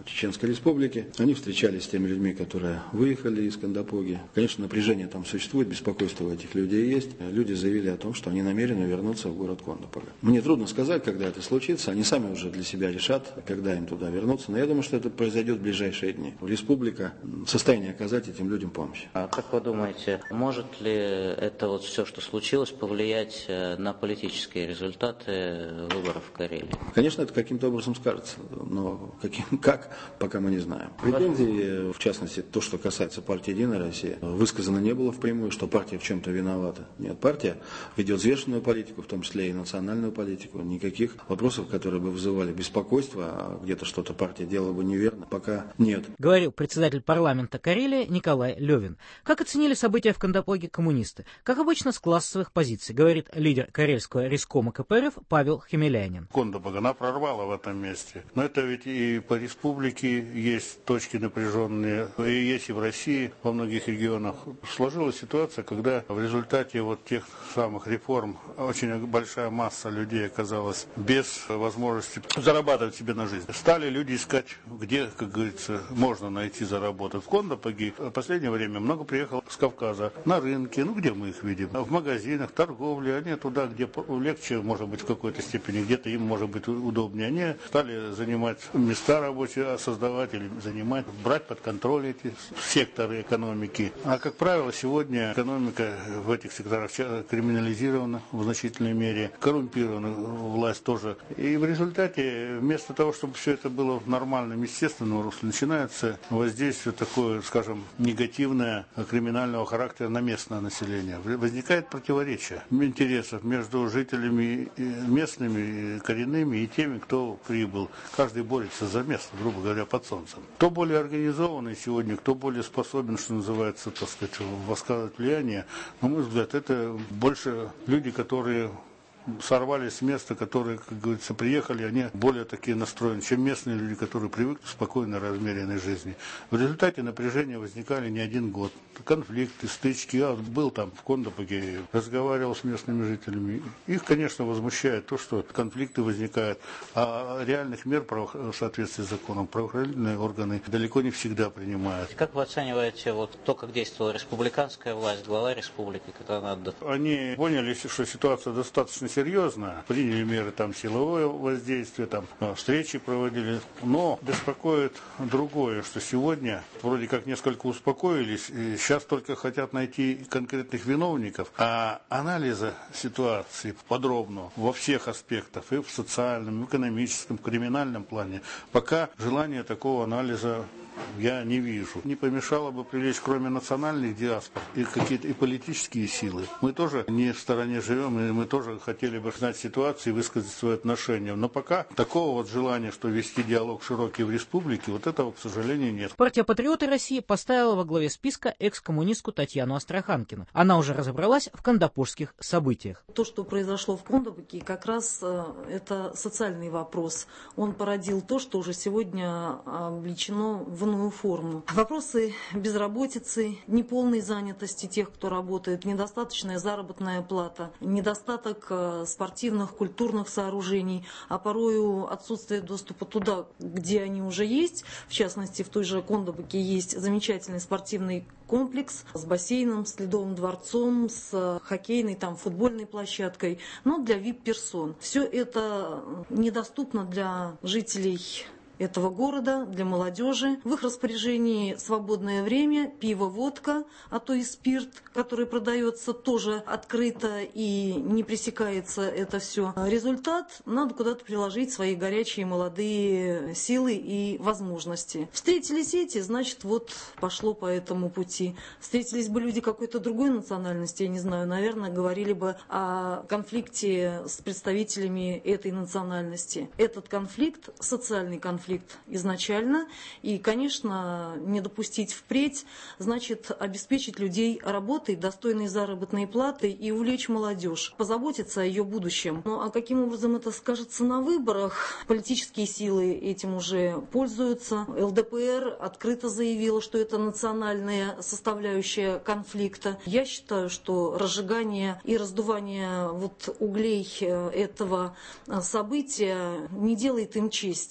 Чеченской Республики. Они встречались с теми людьми, которые выехали из Кандапоги. Конечно, напряжение там существует, беспокойство у этих людей есть. Люди заявили о том, что они намерены вернуться в город Кандапога. Мне трудно сказать, когда это случится. Они сами уже для себя решат, когда им туда вернуться. Но я думаю, что это произойдет в ближайшие дни. Республика в состоянии оказать этим людям помощь. А как вы думаете, может ли это вот все, что случилось, повлиять на политические результаты выборов в Карелии? Конечно, это каким-то образом скажется, но как, пока мы не знаем. Претензии, в частности, то, что касается партии «Единая Россия», высказано не было впрямую, что партия в чем-то виновата. Нет, партия ведет взвешенную политику, в том числе и национальную политику. Никаких вопросов, которые бы вызывали беспокойство, а где-то что-то партия делала бы неверно, пока нет. Говорил председатель парламента Карелии Николай Левин. Как оценили события в Кандапоге коммунисты? Как обычно, с классовых позиций, говорит лидер карельского рискома КПРФ Павел Хемелянин. Кандапога она прорвала в этом месте. Но это ведь и по республике есть точки напряженные, и есть и в России, во многих регионах. Сложилась ситуация, когда в результате вот тех самых реформ очень большая масса людей оказалась без возможности зарабатывать себе на жизнь. Стали люди искать, где, как говорится, можно найти заработать. В Кандапоге в последнее время много приехало с Кавказа на рынке, где мы их видим, в магазинах, торговле, они туда, где легче, может быть, в какой-то степени, где-то им может быть удобнее. Они стали занимать места рабочие, создавать или занимать, брать под контроль эти секторы экономики. А, как правило, сегодня экономика в этих секторах криминализирована в значительной мере, коррумпирована власть тоже. И в результате, вместо того, чтобы все это было в нормальном, естественном русле, начинается воздействие такое, скажем, негативное, криминального характера на местное население. Возникает противоречие интересов между жителями местными, коренными и теми, кто прибыл. Каждый борется за место, грубо говоря, под солнцем. Кто более организованный сегодня, кто более способен, что называется, так сказать, восказывать влияние, на мой взгляд, это больше люди, которые сорвались с места, которые, как говорится, приехали, они более такие настроены, чем местные люди, которые привыкли к спокойной, размеренной жизни. В результате напряжения возникали не один год. Конфликты, стычки. Я был там в Кандапоге, разговаривал с местными жителями. Их, конечно, возмущает то, что конфликты возникают, а реальных мер в соответствии с законом правоохранительные органы далеко не всегда принимают. Как вы оцениваете то, как действовала республиканская власть, глава республики, когда надо? Они поняли, что ситуация достаточно серьезно, приняли меры там силовое воздействие, там встречи проводили, но беспокоит другое, что сегодня вроде как несколько успокоились, и сейчас только хотят найти конкретных виновников, а анализа ситуации подробно во всех аспектах, и в социальном, и в экономическом, в криминальном плане, пока желания такого анализа я не вижу. Не помешало бы привлечь, кроме национальных диаспор, и какие-то и политические силы. Мы тоже не в стороне живем, и мы тоже хотели бы знать ситуацию и высказать свое отношение. Но пока такого вот желания, что вести диалог широкий в республике, вот этого, к сожалению, нет. Партия «Патриоты России» поставила во главе списка экс-коммунистку Татьяну Астраханкину. Она уже разобралась в кандапожских событиях. То, что произошло в Кандапоге, как раз это социальный вопрос. Он породил то, что уже сегодня облечено в иную форму. Вопросы безработицы, неполной занятости тех, кто работает, недостаточная заработная плата, недостаток спортивных, культурных сооружений, а порою отсутствие доступа туда, где они уже есть. В частности, в той же Кандапоге есть замечательный спортивный комплекс с бассейном, с ледовым дворцом, с хоккейной, там, футбольной площадкой, но для VIP-персон. Все это недоступно для жителей этого города, для молодежи. В их распоряжении свободное время, пиво, водка, а то и спирт, который продается тоже открыто и не пресекается это все. Результат: надо куда-то приложить свои горячие молодые силы и возможности. Встретились эти, значит, вот пошло по этому пути. Встретились бы люди какой-то другой национальности, я не знаю, наверное, говорили бы о конфликте с представителями этой национальности. Этот конфликт, социальный конфликт, изначально. И, конечно, не допустить впредь, значит, обеспечить людей работой, достойной заработной платой и увлечь молодежь, позаботиться о ее будущем. Ну, а каким образом это скажется на выборах? Политические силы этим уже пользуются. ЛДПР открыто заявила, что это национальная составляющая конфликта. Я считаю, что разжигание и раздувание углей этого события не делает им чести.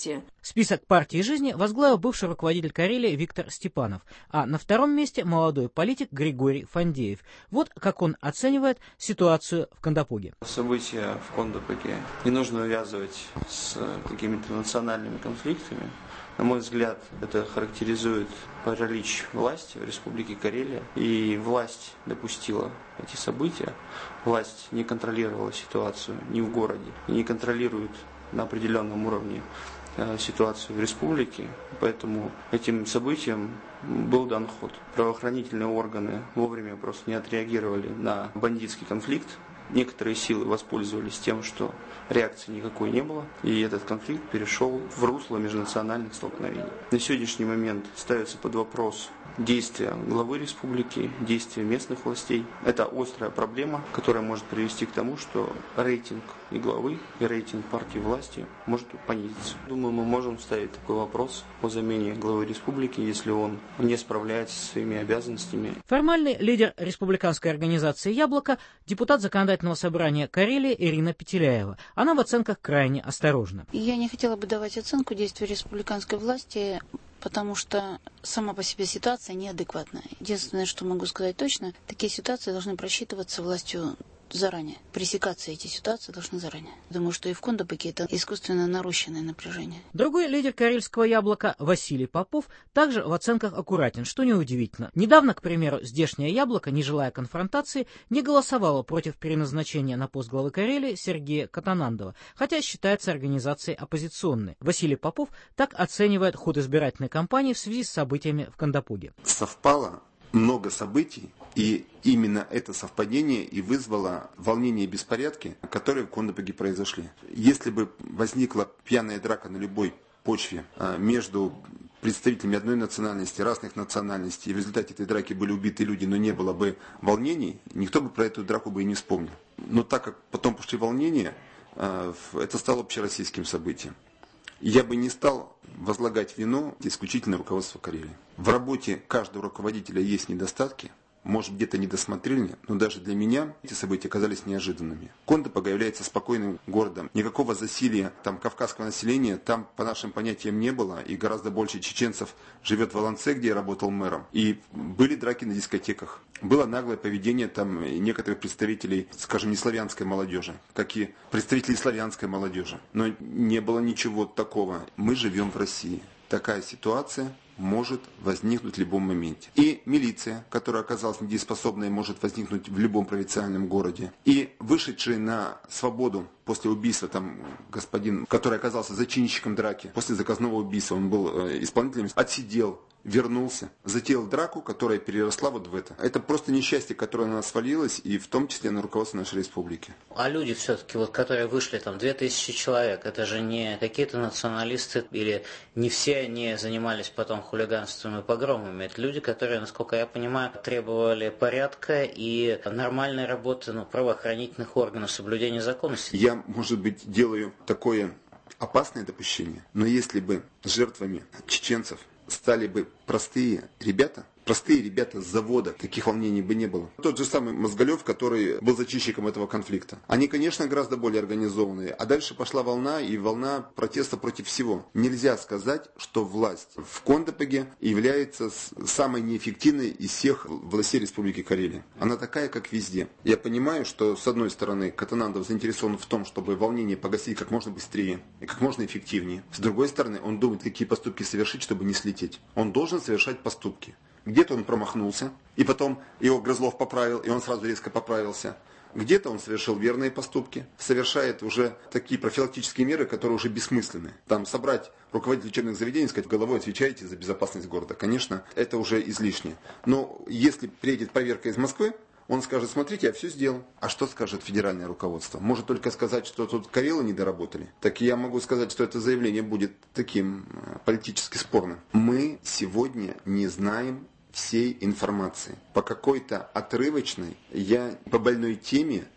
Список партии жизни возглавил бывший руководитель Карелии Виктор Степанов, а на втором месте молодой политик Григорий Фандеев. Вот как он оценивает ситуацию в Кандапуге. События в Кондопоге не нужно увязывать с какими-то национальными конфликтами. На мой взгляд, это характеризует паралич власти в Республике Карелия. И власть допустила эти события. Власть не контролировала ситуацию ни в городе, не контролирует на определенном уровне ситуацию в республике. Поэтому этим событиям был дан ход. Правоохранительные органы вовремя просто не отреагировали на бандитский конфликт. Некоторые силы воспользовались тем, что реакции никакой не было, и этот конфликт перешел в русло межнациональных столкновений. На сегодняшний момент ставится под вопрос действия главы республики, действия местных властей. Это острая проблема, которая может привести к тому, что рейтинг и главы, и рейтинг партии власти может понизиться. Думаю, мы можем ставить такой вопрос о замене главы республики, если он не справляется со своими обязанностями. Формальный лидер республиканской организации «Яблоко» – депутат Законодательного собрания Карелии Ирина Петеляева. Она в оценках крайне осторожна. Я не хотела бы давать оценку действию республиканской власти, потому что сама по себе ситуация неадекватная. Единственное, что могу сказать точно, такие ситуации должны просчитываться властью заранее. Пресекаться эти ситуации должны заранее. Думаю, что и в Кондопоге это искусственно нарощенное напряжение. Другой лидер карельского «Яблока» Василий Попов также в оценках аккуратен, что неудивительно. Недавно, к примеру, здешнее «Яблоко», не желая конфронтации, не голосовало против переназначения на пост главы Карелии Сергея Катанандова, хотя считается организацией оппозиционной. Василий Попов так оценивает ход избирательной кампании в связи с событиями в Кандапуге. Совпало много событий, и именно это совпадение и вызвало волнение и беспорядки, которые в Кондопоге произошли. Если бы возникла пьяная драка на любой почве между представителями одной национальности, разных национальностей, и в результате этой драки были убиты люди, но не было бы волнений, никто бы про эту драку бы и не вспомнил. Но так как потом пошли волнения, это стало общероссийским событием. Я бы не стал возлагать вину исключительно руководству Карелии. В работе каждого руководителя есть недостатки, может где-то не досмотрели, но даже для меня эти события оказались неожиданными. Кондопога является спокойным городом. Никакого засилия там кавказского населения там по нашим понятиям не было, и гораздо больше чеченцев живет в Аланце, где я работал мэром. И были драки на дискотеках. Было наглое поведение там некоторых представителей, скажем, неславянской молодежи, как и представителей славянской молодежи. Но не было ничего такого. Мы живем в России. Такая ситуация может возникнуть в любом моменте. И милиция, которая оказалась недееспособной, может возникнуть в любом провинциальном городе. И вышедший на свободу после убийства там господин, который оказался зачинщиком драки, после заказного убийства, он был исполнителем, отсидел, вернулся, затеял драку, которая переросла вот в это. Это просто несчастье, которое на нас свалилось, и в том числе на руководство нашей республики. А люди все-таки, вот, которые вышли, там 2000 человек, это же не какие-то националисты, или не все они занимались потом хулиганством и погромами. Это люди, которые, насколько я понимаю, требовали порядка и нормальной работы правоохранительных органов, соблюдения законности. Я, может быть, делаю такое опасное допущение, но если бы жертвами чеченцев стали бы простые ребята с завода, таких волнений бы не было. Тот же самый Мозголев, который был зачинщиком этого конфликта. Они, конечно, гораздо более организованные. А дальше пошла волна, и волна протеста против всего. Нельзя сказать, что власть в Кондопоге является самой неэффективной из всех властей Республики Карелия. Она такая, как везде. Я понимаю, что, с одной стороны, Катанандов заинтересован в том, чтобы волнение погасить как можно быстрее и как можно эффективнее. С другой стороны, он думает, какие поступки совершить, чтобы не слететь. Он должен совершать поступки. Где-то он промахнулся, и потом его Грызлов поправил, и он сразу резко поправился. Где-то он совершил верные поступки, совершает уже такие профилактические меры, которые уже бессмысленны. Там собрать руководителей учебных заведений, сказать, головой отвечаете за безопасность города. Конечно, это уже излишне. Но если приедет проверка из Москвы, он скажет, смотрите, я все сделал. А что скажет федеральное руководство? Может только сказать, что тут Карелы не доработали? Так я могу сказать, что это заявление будет таким политически спорным. Мы сегодня не знаем всей информации. По какой-то отрывочной, я по больной теме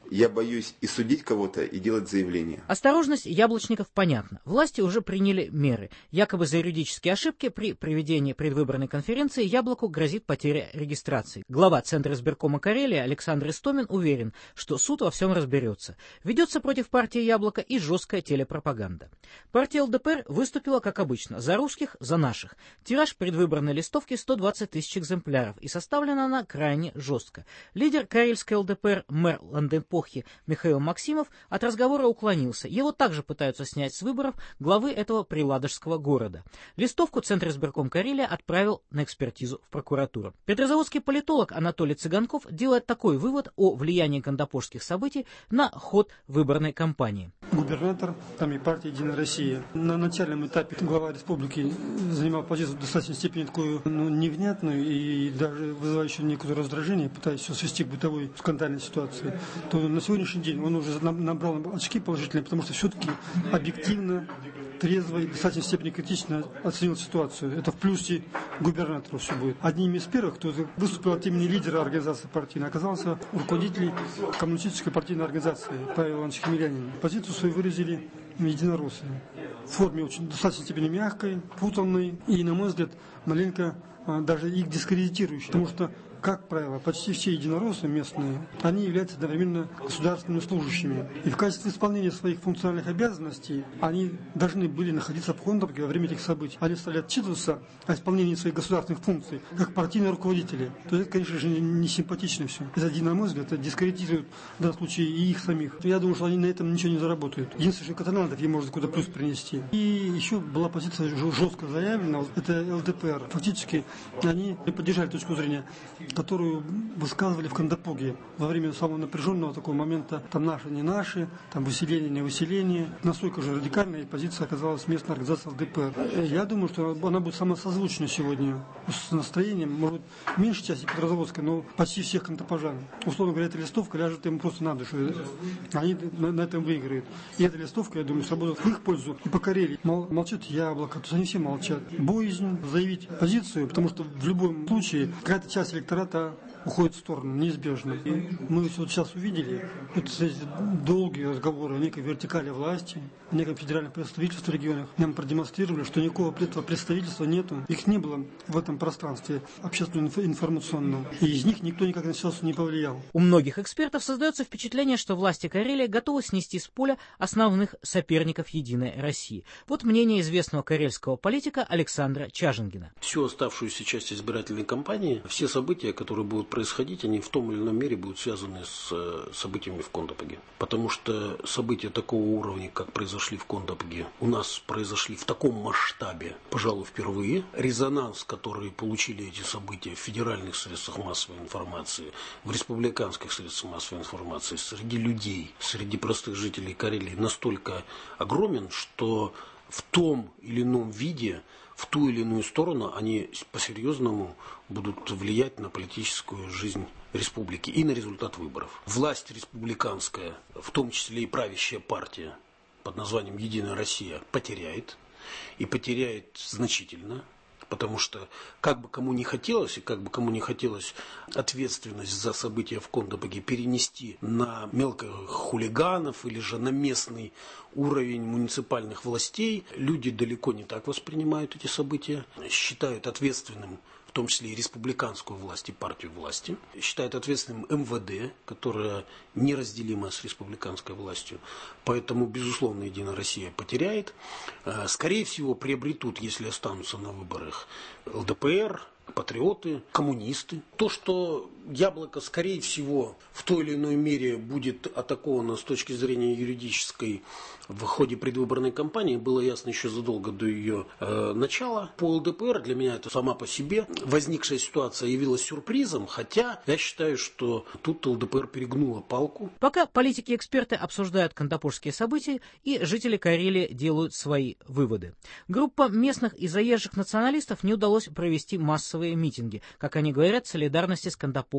я боюсь и судить кого-то, и делать заявления. Осторожность яблочников понятна. Власти уже приняли меры. Якобы за юридические ошибки при проведении предвыборной конференции Яблоку грозит потеря регистрации. Глава Центра избиркома Карелии Александр Истомин уверен, что суд во всем разберется. Ведется против партии Яблоко и жесткая телепропаганда. Партия ЛДПР выступила, как обычно, за русских, за наших. Тираж предвыборной листовки 120 тысяч экземпляров, и составлена она крайне жестко. Лидер карельской ЛДПР, мэр Ланденпохи Михаил Максимов, от разговора уклонился. Его также пытаются снять с выборов главы этого приладожского города. Листовку Центр избирком Карелии отправил на экспертизу в прокуратуру. Петрозаводский политолог Анатолий Цыганков делает такой вывод о влиянии кандапошских событий на ход выборной кампании. Губернатор, там и партия «Единая Россия». На начальном этапе глава республики занимал позицию в достаточной степени такую невнятную и даже вызывающую некоторое раздражение, пытаясь все свести к бытовой скандальной ситуации. То на сегодняшний день он уже набрал очки положительные, потому что все-таки объективно, трезво и в достаточной степени критично оценил ситуацию. Это в плюсе губернатору все будет. Одним из первых, кто выступил от имени лидера организации партийной, оказался руководитель коммунистической партийной организации Павел Иванович Хмелянин. Позицию свою выразили единороссы. В форме очень достаточно степени мягкой, путанной и, на мой взгляд, маленько даже их дискредитирующей. Потому что, как правило, почти все единороссы местные, они являются одновременно государственными служащими. И в качестве исполнения своих функциональных обязанностей они должны были находиться в Кондопге во время этих событий. Они стали отчитываться о исполнении своих государственных функций, как партийные руководители. То есть это, конечно же, не симпатично все. Это, на мой взгляд, это дискредитирует в данном случае и их самих. Я думаю, что они на этом ничего не заработают. Единственное, что Катаналов ей может какой-то плюс принести. И еще была позиция жестко заявлена, это ЛДПР. Фактически они поддержали точку зрения, которую высказывали в Кандапоге во время самого напряженного такого момента, там наши, не наши, там выселение, не выселение. Настолько же радикальная позиция оказалась местной организации ЛДПР. Я думаю, что она будет самосозвучна сегодня с настроением, может, меньшей части Петрозаводской, но почти всех кантопожан. Условно говоря, эта листовка ляжет им просто на душу. Они на этом выиграют. И эта листовка, я думаю, сработает в их пользу. И по Карелии молчат Яблоко, то есть они все молчат. Боязнь заявить позицию, потому что в любом случае какая-то часть электората уходит в сторону, неизбежно. И мы вот сейчас увидели эти долгие разговоры о некой вертикали власти, о неком федеральном представительстве в регионах. Нам продемонстрировали, что никакого этого представительства нету. Их не было в этом пространстве общественно-информационном. И из них никто никак на ситуацию не повлиял. У многих экспертов создается впечатление, что власти Карелии готовы снести с поля основных соперников «Единой России». Вот мнение известного карельского политика Александра Чажингина. Всю оставшуюся часть избирательной кампании, все события, которые будут происходить, они в том или ином мере будут связаны с событиями в Кондопоге. Потому что события такого уровня, как произошли в Кондопоге, у нас произошли в таком масштабе, пожалуй, впервые. Резонанс, который получили эти события в федеральных средствах массовой информации, в республиканских средствах массовой информации, среди людей, среди простых жителей Карелии настолько огромен, что в том или ином виде, в ту или иную сторону они по-серьезному будут влиять на политическую жизнь республики и на результат выборов. Власть республиканская, в том числе и правящая партия под названием «Единая Россия», потеряет, и потеряет значительно. Потому что как бы кому ни хотелось, и как бы кому ни хотелось ответственность за события в Кондопоге перенести на мелких хулиганов или же на местный уровень муниципальных властей, люди далеко не так воспринимают эти события, считают ответственным в том числе и республиканскую власть и партию власти, считают ответственным МВД, которая неразделима с республиканской властью. Поэтому, безусловно, «Единая Россия» потеряет. Скорее всего, приобретут, если останутся на выборах, ЛДПР, патриоты, коммунисты. То, что Яблоко, скорее всего, в той или иной мере будет атаковано с точки зрения юридической в ходе предвыборной кампании, было ясно еще задолго до ее начала. По ЛДПР для меня это сама по себе возникшая ситуация явилась сюрпризом, хотя я считаю, что тут ЛДПР перегнула палку. Пока политики и эксперты обсуждают кандапошские события, и жители Карелии делают свои выводы. Группа местных и заезжих националистов не удалось провести массовые митинги, как они говорят, солидарности с Кандапогом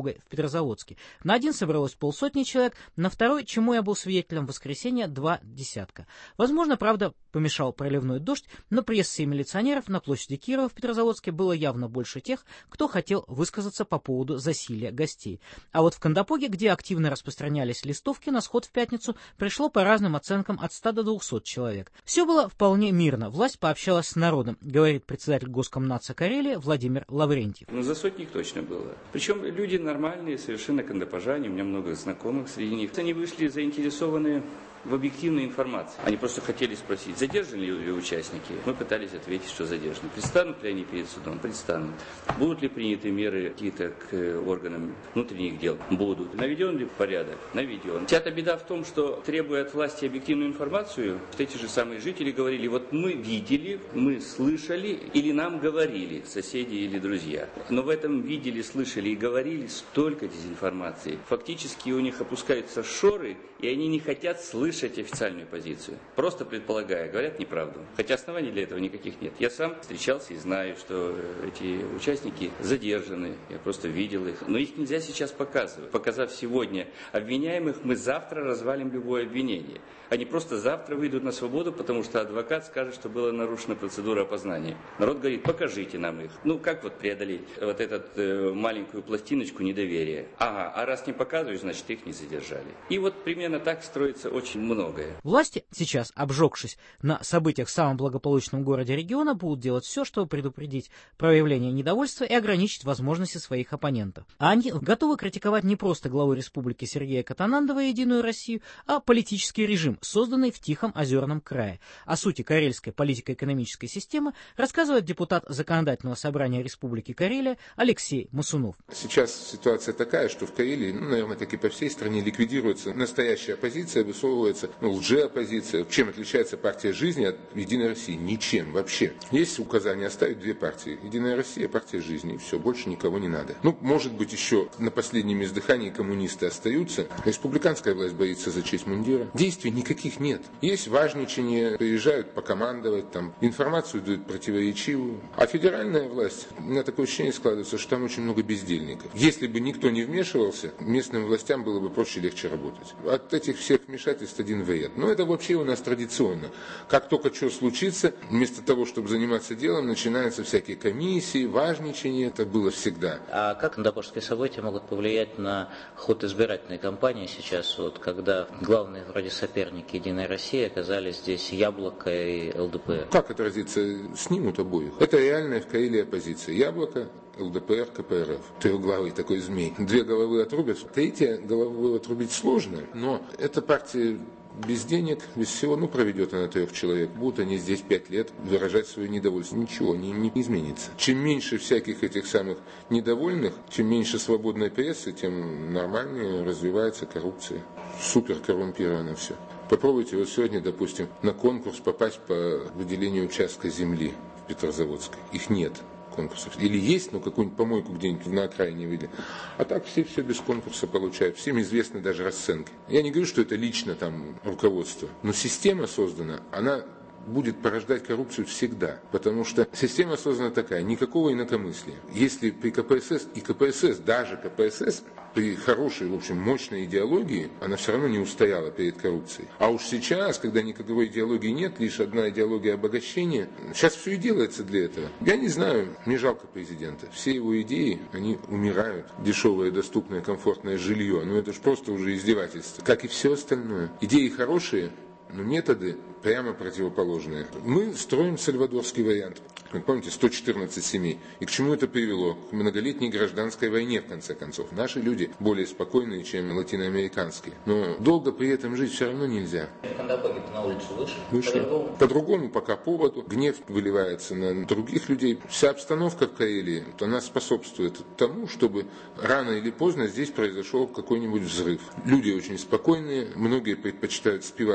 Кондопогой в Петрозаводске. На один собралось 50 человек, на второй, чему я был свидетелем в воскресенье, 2 десятка. Возможно, правда, помешал проливной дождь, но при прессы и милиционеров на площади Кирова в Петрозаводске было явно больше тех, кто хотел высказаться по поводу засилия гостей. А вот в Кондопоге, где активно распространялись листовки, на сход в пятницу пришло по разным оценкам от 100 до 200 человек. Все было вполне мирно, власть пообщалась с народом, говорит председатель Госкомнатса Карелии Владимир Лаврентьев. За сотник точно было. Причем люди нормальные, совершенно кондопожане, у меня много знакомых среди них. Они вышли заинтересованные в объективной информации. Они просто хотели спросить, задержаны ли участники. Мы пытались ответить, что задержаны. Предстанут ли они перед судом? Предстанут. Будут ли приняты меры какие-то к органам внутренних дел? Будут. Наведен ли порядок? Наведен. Вся-то беда в том, что, требуя от власти объективную информацию, эти же самые жители говорили, вот мы видели, мы слышали или нам говорили, соседи или друзья. Но в этом видели, слышали и говорили столько дезинформации. Фактически у них опускаются шоры, и они не хотят слышать официальную позицию. Просто предполагая, говорят неправду. Хотя оснований для этого никаких нет. Я сам встречался и знаю, что эти участники задержаны. Я просто видел их. Но их нельзя сейчас показывать. Показав сегодня обвиняемых, мы завтра развалим любое обвинение. Они просто завтра выйдут на свободу, потому что адвокат скажет, что была нарушена процедура опознания. Народ говорит, покажите нам их. Ну, как вот преодолеть вот эту маленькую пластиночку недоверия? Ага, а раз не показываешь, значит, их не задержали. И вот примерно так строится очень многое. Власти сейчас, обжегшись на событиях в самом благополучном городе региона, будут делать все, чтобы предупредить проявление недовольства и ограничить возможности своих оппонентов. А они готовы критиковать не просто главу республики Сергея Катанандова и Единую Россию, а политический режим, созданный в Тихом озерном крае. О сути карельской политико-экономической системы рассказывает депутат Законодательного собрания Республики Карелия Алексей Мусунов. Сейчас ситуация такая, что в Карелии, наверное, как и по всей стране, ликвидируется настоящая оппозиция, высовывается лжеоппозиция. Чем отличается партия жизни от Единой России? Ничем вообще. Есть указание оставить две партии. Единая Россия, партия жизни. И все, больше никого не надо. Может быть, еще на последнем издыхании коммунисты остаются. Республиканская власть боится за честь мундира. Действий никаких нет. Есть важничание, приезжают покомандовать, там информацию дают противоречивую. А федеральная власть, у меня такое ощущение складывается, что там очень много бездельников. Если бы никто не вмешивался, местным властям было бы проще и легче работать. От этих всех вмешательств один вред. Но это вообще у нас традиционно. Как только что случится, вместо того, чтобы заниматься делом, начинаются всякие комиссии, важничание. Это было всегда. А как кондопожские события могут повлиять на ход избирательной кампании сейчас, вот, когда главные вроде соперники Единой России оказались здесь Яблоко и ЛДПР? Как отразится? Снимут обоих. Это реальная в Карелии оппозиция. Яблоко, ЛДПР, КПРФ. Трехглавый такой змей. Две головы отрубят. Третья голову отрубить сложно. Но эта партия без денег, без всего, проведет она 3 человек. Будут они здесь 5 лет выражать свое недовольство. Ничего не изменится. Чем меньше всяких этих самых недовольных, чем меньше свободной прессы, тем нормальнее развивается коррупция. Супер коррумпировано все. Попробуйте вот сегодня, допустим, на конкурс попасть по выделению участка земли в Петрозаводской. Их нет. Конкурсов. Или есть, но какую-нибудь помойку где-нибудь на окраине видели. А так все без конкурса получают. Всем известны даже расценки. Я не говорю, что это лично там руководство, но система создана, она будет порождать коррупцию всегда. Потому что система создана такая, никакого инакомыслия. Если при КПСС, и КПСС, даже КПСС, при хорошей, в общем, мощной идеологии, она все равно не устояла перед коррупцией. А уж сейчас, когда никакой идеологии нет, лишь одна идеология обогащения, сейчас все и делается для этого. Я не знаю, мне жалко президента. Все его идеи, они умирают. Дешевое, доступное, комфортное жилье, это же просто уже издевательство. Как и все остальное. Идеи хорошие, но методы прямо противоположные. Мы строим сальвадорский вариант. Вы помните, 114 семей. И к чему это привело? К многолетней гражданской войне, в конце концов. Наши люди более спокойные, чем латиноамериканские. Но долго при этом жить все равно нельзя. Кондопоги на улицу вышли? По-другому пока поводу. Гнев выливается на других людей. Вся обстановка в Карелии, она способствует тому, чтобы рано или поздно здесь произошел какой-нибудь взрыв. Люди очень спокойные, многие предпочитают спиваться и умирать.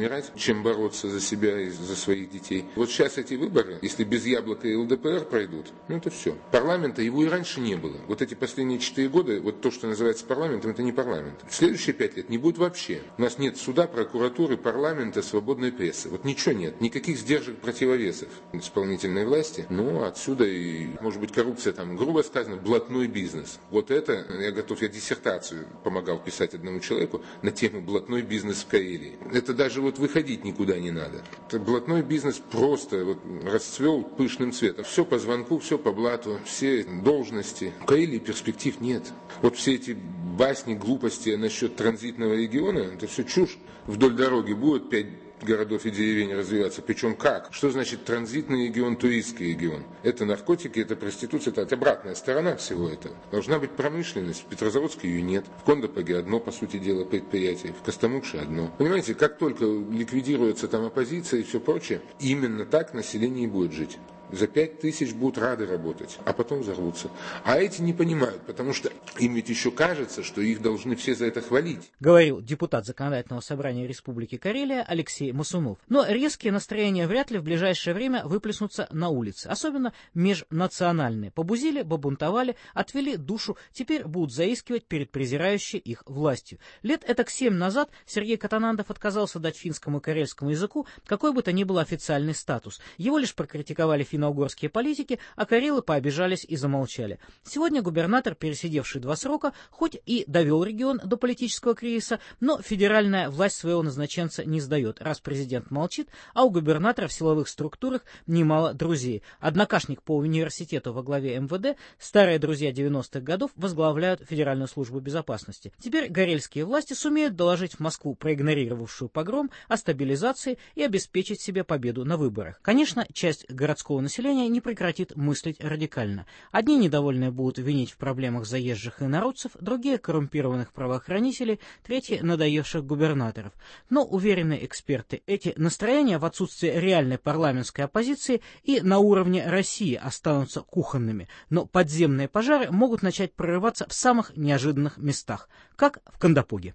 умирать, чем бороться за себя и за своих детей. Вот сейчас эти выборы, если без Яблока и ЛДПР пройдут, это все. Парламента его и раньше не было. Вот эти последние 4 года, вот то, что называется парламентом, это не парламент. В следующие 5 лет не будет вообще. У нас нет суда, прокуратуры, парламента, свободной прессы. Вот ничего нет. Никаких сдержек, противовесов исполнительной власти. Ну, отсюда и, может быть, коррупция, там, грубо сказано, блатной бизнес. Вот это, я диссертацию помогал писать одному человеку на тему блатной бизнес в Карелии. Это даже вот выходить никуда не надо. Это блатной бизнес просто вот расцвел пышным цветом. Все по звонку, все по блату, все должности. В Карелии перспектив нет. Вот все эти басни, глупости насчет транзитного региона, это все чушь. Вдоль дороги будет 5 городов и деревень развиваться. Причем как? Что значит транзитный регион, туристский регион? Это наркотики, это проституция, это обратная сторона всего этого. Должна быть промышленность. В Петрозаводске ее нет. В Кондопоге одно, по сути дела, предприятие. В Костомукше одно. Понимаете, как только ликвидируется там оппозиция и все прочее, именно так население и будет жить. За 5000 будут рады работать, а потом взорвутся. А эти не понимают, потому что им ведь еще кажется, что их должны все за это хвалить. Говорил депутат Законодательного собрания Республики Карелия Алексей Мосунов. Но резкие настроения вряд ли в ближайшее время выплеснутся на улице, особенно межнациональные. Побузили, побунтовали, отвели душу, теперь будут заискивать перед презирающей их властью. Лет этак 7 назад Сергей Катанандов отказался дать финскому и карельскому языку какой бы то ни было официальный статус. Его лишь прокритиковали финно-угорские политики, а карелы пообижались и замолчали. Сегодня губернатор, пересидевший 2 срока, хоть и довел регион до политического кризиса, но федеральная власть своего назначенца не сдает, раз президент молчит, а у губернатора в силовых структурах немало друзей. Однокашник по университету во главе МВД, старые друзья 90-х годов возглавляют Федеральную службу безопасности. Теперь карельские власти сумеют доложить в Москву, проигнорировавшую погром, о стабилизации и обеспечить себе победу на выборах. Конечно, часть городского населения не прекратит мыслить радикально. Одни недовольные будут винить в проблемах заезжих инородцев, другие — коррумпированных правоохранителей, третьи — надоевших губернаторов. Но, уверены эксперты, эти настроения в отсутствие реальной парламентской оппозиции и на уровне России останутся кухонными, но подземные пожары могут начать прорываться в самых неожиданных местах, как в Кондопоге.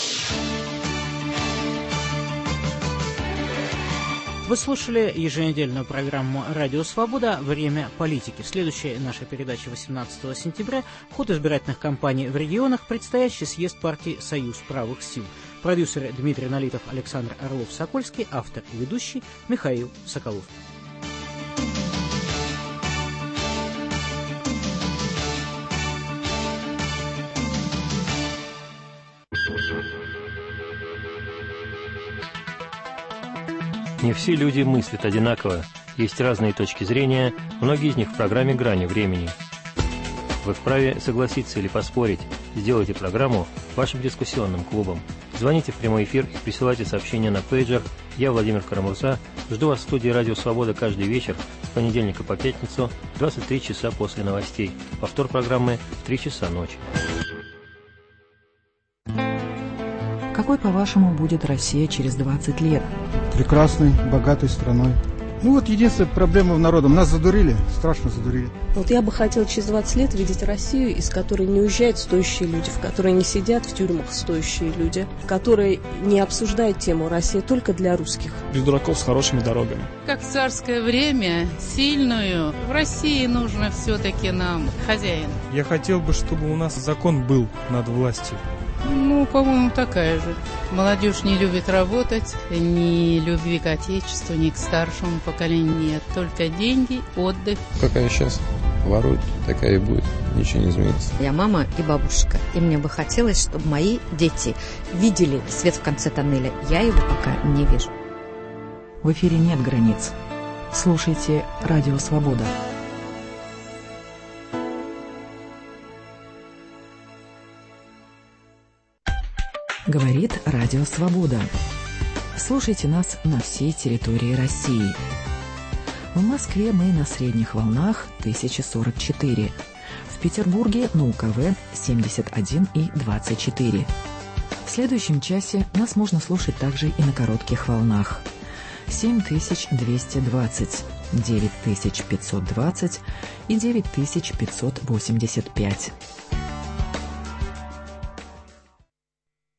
Вы слушали еженедельную программу «Радио Свобода. Время политики». Следующая наша передача 18 сентября. Ход избирательных кампаний в регионах. Предстоящий съезд партии «Союз правых сил». Продюсеры Дмитрий Налитов, Александр Орлов-Сокольский. Автор и ведущий Михаил Соколов. Не все люди мыслят одинаково, есть разные точки зрения, многие из них в программе «Грани времени». Вы вправе согласиться или поспорить. Сделайте программу вашим дискуссионным клубом. Звоните в прямой эфир и присылайте сообщения на пейджер. Я, Владимир Карамурза, жду вас в студии «Радио Свобода» каждый вечер с понедельника по пятницу в 23 часа после новостей. Повтор программы в 3 часа ночи. Какой, по-вашему, будет Россия через 20 лет? Прекрасной, богатой страной. Вот единственная проблема в народе. Нас задурили, страшно задурили. Вот я бы хотела через 20 лет видеть Россию, из которой не уезжают стоящие люди, в которой не сидят в тюрьмах стоящие люди, в которой не обсуждают тему «Россия только для русских». Без дураков с хорошими дорогами. Как в царское время, сильную. В России нужно все-таки нам хозяин. Я хотел бы, чтобы у нас закон был над властью. По-моему, такая же. Молодежь не любит работать, ни любви к отечеству, ни к старшему поколению нет. Только деньги, отдых. Какая сейчас ворует, такая и будет. Ничего не изменится. Я мама и бабушка, и мне бы хотелось, чтобы мои дети видели свет в конце тоннеля. Я его пока не вижу. В эфире нет границ. Слушайте «Радио Свобода». Говорит Радио Свобода. Слушайте нас на всей территории России. В Москве мы на средних волнах 1044. В Петербурге на УКВ 71 и 24. В следующем часе нас можно слушать также и на коротких волнах. 7220, 9520 и 9585.